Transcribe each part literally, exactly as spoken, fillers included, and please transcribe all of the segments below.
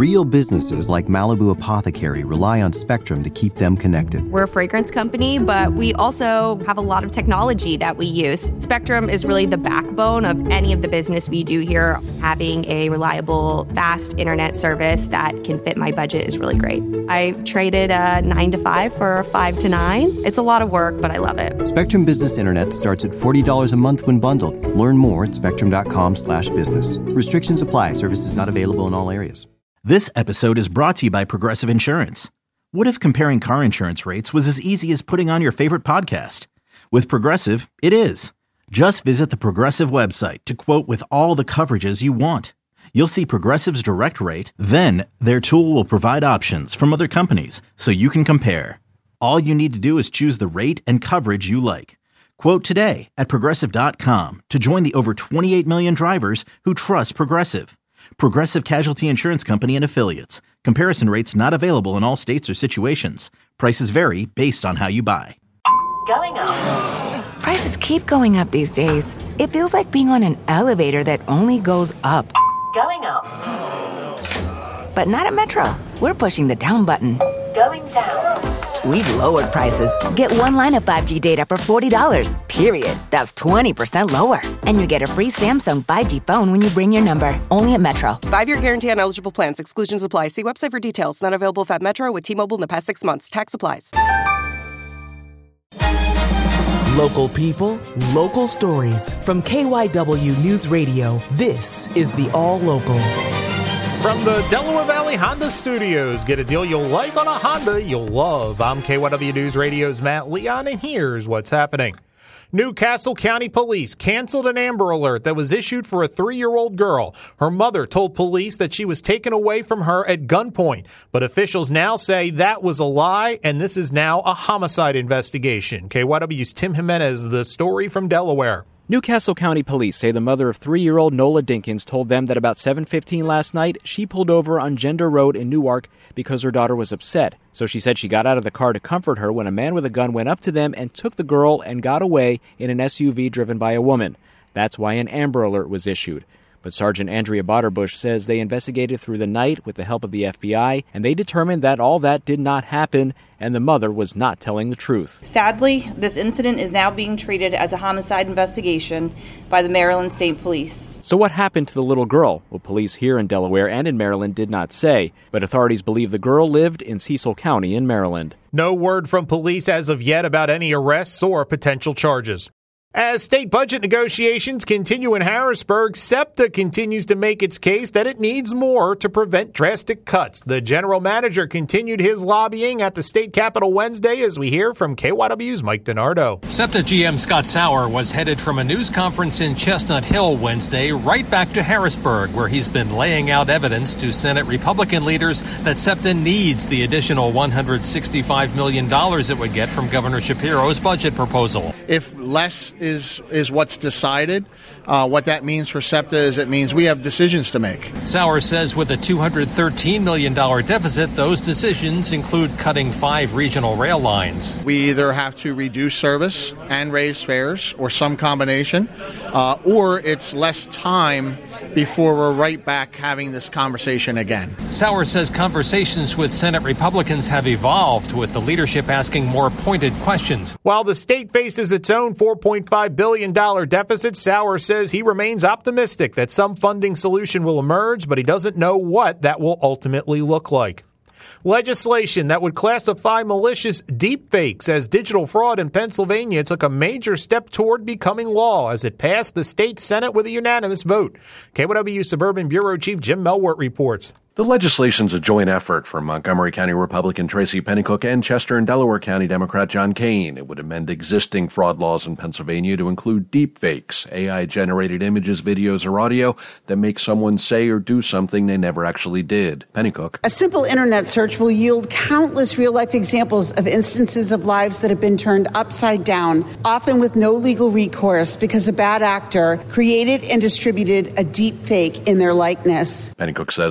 Real businesses like Malibu Apothecary rely on Spectrum to keep them connected. We're a fragrance company, but we also have a lot of technology that we use. Spectrum is really the backbone of any of the business we do here. Having a reliable, fast internet service that can fit my budget is really great. I traded a nine to five for a five to nine. It's a lot of work, but I love it. Spectrum Business Internet starts at forty dollars a month when bundled. Learn more at spectrum.com slash business. Restrictions apply. Services not available in all areas. This episode is brought to you by Progressive Insurance. What if comparing car insurance rates was as easy as putting on your favorite podcast? With Progressive, it is. Just visit the Progressive website to quote with all the coverages you want. You'll see Progressive's direct rate, then their tool will provide options from other companies so you can compare. All you need to do is choose the rate and coverage you like. Quote today at Progressive dot com to join the over twenty-eight million drivers who trust Progressive. Progressive Casualty Insurance Company and Affiliates. Comparison rates not available in all states or situations. Prices vary based on how you buy. Going up. Prices keep going up these days. It feels like being on an elevator that only goes up. Going up. But not at Metro. We're pushing the down button. Going down. We've lowered prices. Get one line of five G data for forty dollars, period. That's twenty percent lower. And you get a free Samsung five G phone when you bring your number. Only at Metro. Five-year guarantee on eligible plans. Exclusions apply. See website for details. Not available at Metro with T-Mobile in the past six months. Tax applies. Local people, local stories. From K Y W News Radio, this is the All Local. From the Delaware Valley Honda Studios, get a deal you'll like on a Honda you'll love. I'm K Y W News Radio's Matt Leon, and here's what's happening. New Castle County Police canceled an Amber Alert that was issued for a three-year-old girl. Her mother told police that she was taken away from her at gunpoint, but officials now say that was a lie, and this is now a homicide investigation. K Y W's Tim Jimenez, the story from Delaware. New Castle County Police say the mother of three-year-old Nola Dinkins told them that about seven fifteen last night, she pulled over on Gender Road in Newark because her daughter was upset. So she said she got out of the car to comfort her when a man with a gun went up to them and took the girl and got away in an S U V driven by a woman. That's why an Amber Alert was issued. But Sergeant Andrea Botterbush says they investigated through the night with the help of the F B I, and they determined that all that did not happen, and the mother was not telling the truth. Sadly, this incident is now being treated as a homicide investigation by the Maryland State Police. So what happened to the little girl? Well, police here in Delaware and in Maryland did not say, but authorities believe the girl lived in Cecil County in Maryland. No word from police as of yet about any arrests or potential charges. As state budget negotiations continue in Harrisburg, SEPTA continues to make its case that it needs more to prevent drastic cuts. The general manager continued his lobbying at the state capitol Wednesday, as we hear from K Y W's Mike DiNardo. SEPTA G M Scott Sauer was headed from a news conference in Chestnut Hill Wednesday right back to Harrisburg, where he's been laying out evidence to Senate Republican leaders that SEPTA needs the additional one hundred sixty-five million dollars it would get from Governor Shapiro's budget proposal. If less is is what's decided. Uh, what that means for SEPTA is it means we have decisions to make. Sauer says with a two hundred thirteen million dollars deficit, those decisions include cutting five regional rail lines. We either have to reduce service and raise fares, or some combination, uh, or it's less time before we're right back having this conversation again. Sauer says conversations with Senate Republicans have evolved, with the leadership asking more pointed questions. While the state faces its own four point five billion dollars deficit, Sauer says he remains optimistic that some funding solution will emerge, but he doesn't know what that will ultimately look like. Legislation that would classify malicious deepfakes as digital fraud in Pennsylvania took a major step toward becoming law as it passed the state Senate with a unanimous vote. K Y W Suburban Bureau Chief Jim Melwart reports. The legislation's a joint effort from Montgomery County Republican Tracy Pennycook and Chester and Delaware County Democrat John Kane. It would amend existing fraud laws in Pennsylvania to include deepfakes, A I-generated images, videos, or audio that make someone say or do something they never actually did. Pennycook. A simple internet search will yield countless real-life examples of instances of lives that have been turned upside down, often with no legal recourse because a bad actor created and distributed a deepfake in their likeness. Pennycook says the bill has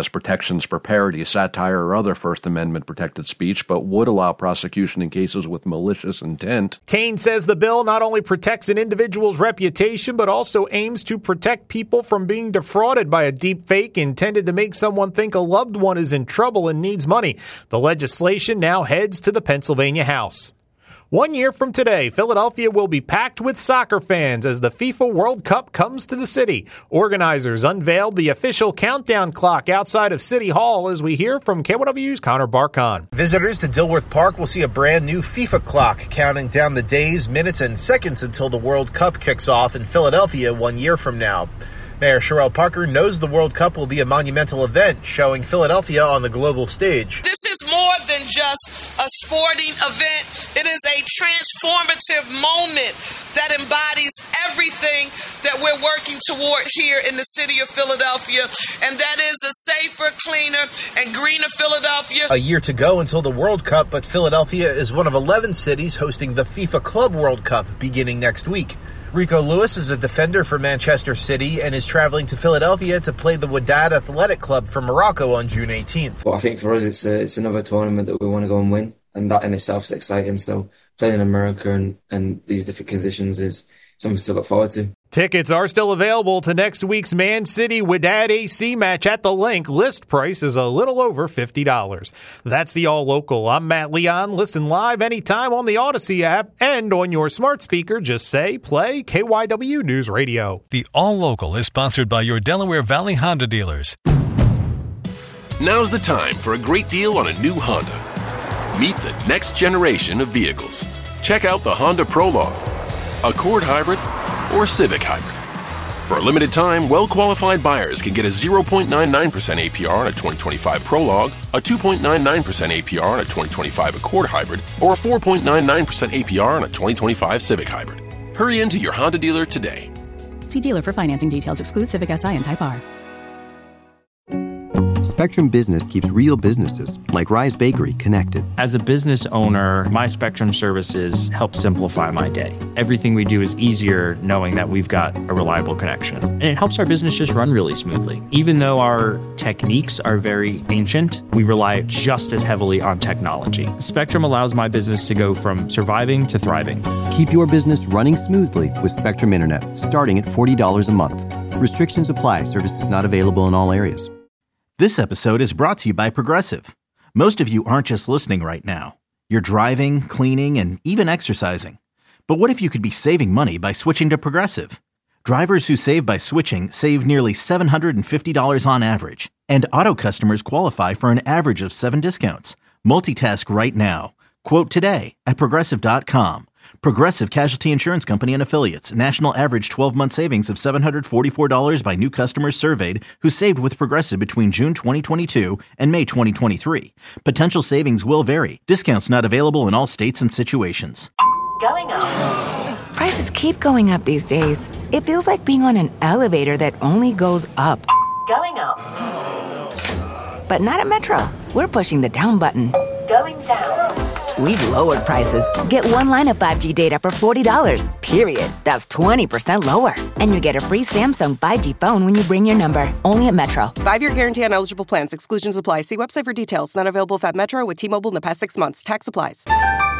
has protections for parody, satire, or other First Amendment protected speech, but would allow prosecution in cases with malicious intent. Kaine says the bill not only protects an individual's reputation, but also aims to protect people from being defrauded by a deep fake intended to make someone think a loved one is in trouble and needs money. The legislation now heads to the Pennsylvania House. One year from today, Philadelphia will be packed with soccer fans as the FIFA World Cup comes to the city. Organizers unveiled the official countdown clock outside of City Hall as we hear from K Y W's Connor Barkon. Visitors to Dilworth Park will see a brand new FIFA clock counting down the days, minutes, and seconds until the World Cup kicks off in Philadelphia one year from now. Mayor Sherrell Parker knows the World Cup will be a monumental event, showing Philadelphia on the global stage. This is more than just a sporting event. It is a transformative moment that embodies everything that we're working toward here in the city of Philadelphia, and that is a safer, cleaner, and greener Philadelphia. A year to go until the World Cup, but Philadelphia is one of eleven cities hosting the FIFA Club World Cup beginning next week. Rico Lewis is a defender for Manchester City and is traveling to Philadelphia to play the Wydad Athletic Club from Morocco on June eighteenth. Well, I think for us it's a, it's another tournament that we want to go and win, and that in itself is exciting. So playing in America and, and these different conditions is something to look forward to. Tickets are still available to next week's Man City Wydad A C match at the Link. List price is a little over fifty dollars. That's the All Local. I'm Matt Leon. Listen live anytime on the Odyssey app and on your smart speaker. Just say, play K Y W News Radio. The All Local is sponsored by your Delaware Valley Honda dealers. Now's the time for a great deal on a new Honda. Meet the next generation of vehicles. Check out the Honda Prologue, Accord Hybrid, or Civic Hybrid. For a limited time, well-qualified buyers can get a zero point nine nine percent A P R on a twenty twenty-five Prologue, a two point nine nine percent A P R on a twenty twenty-five Accord Hybrid, or a four point nine nine percent A P R on a twenty twenty-five Civic Hybrid. Hurry into your Honda dealer today. See dealer for financing details. Exclude Civic S I and Type R. Spectrum Business keeps real businesses, like Rise Bakery, connected. As a business owner, my Spectrum services help simplify my day. Everything we do is easier knowing that we've got a reliable connection. And it helps our business just run really smoothly. Even though our techniques are very ancient, we rely just as heavily on technology. Spectrum allows my business to go from surviving to thriving. Keep your business running smoothly with Spectrum Internet, starting at forty dollars a month. Restrictions apply. Services not available in all areas. This episode is brought to you by Progressive. Most of you aren't just listening right now. You're driving, cleaning, and even exercising. But what if you could be saving money by switching to Progressive? Drivers who save by switching save nearly seven hundred fifty dollars on average. And auto customers qualify for an average of seven discounts. Multitask right now. Quote today at Progressive dot com. Progressive Casualty Insurance Company and Affiliates. National average twelve-month savings of seven hundred forty-four dollars by new customers surveyed who saved with Progressive between June twenty twenty-two and May twenty twenty-three. Potential savings will vary. Discounts not available in all states and situations. Going up. Prices keep going up these days. It feels like being on an elevator that only goes up. Going up. But not at Metro. We're pushing the down button. Going down. We've lowered prices. Get one line of five G data for forty dollars, period. That's twenty percent lower. And you get a free Samsung five G phone when you bring your number. Only at Metro. Five-year guarantee on eligible plans. Exclusions apply. See website for details. Not available if at Metro with T-Mobile in the past six months. Tax applies.